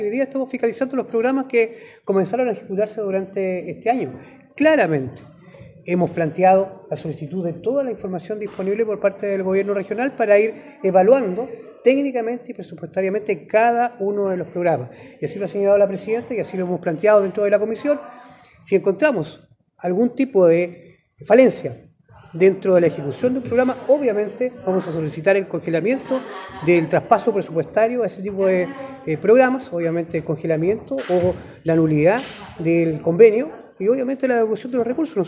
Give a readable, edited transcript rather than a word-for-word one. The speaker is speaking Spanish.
Hoy día estamos fiscalizando los programas que comenzaron a ejecutarse durante este año. Claramente hemos planteado la solicitud de toda la información disponible por parte del gobierno regional para ir evaluando técnicamente y presupuestariamente cada uno de los programas. Y así lo ha señalado la presidenta y así lo hemos planteado dentro de la comisión. Si encontramos algún tipo de falencia dentro de la ejecución del programa, obviamente vamos a solicitar el congelamiento del traspaso presupuestario a ese tipo de programas, obviamente el congelamiento o la nulidad del convenio y obviamente la devolución de los recursos.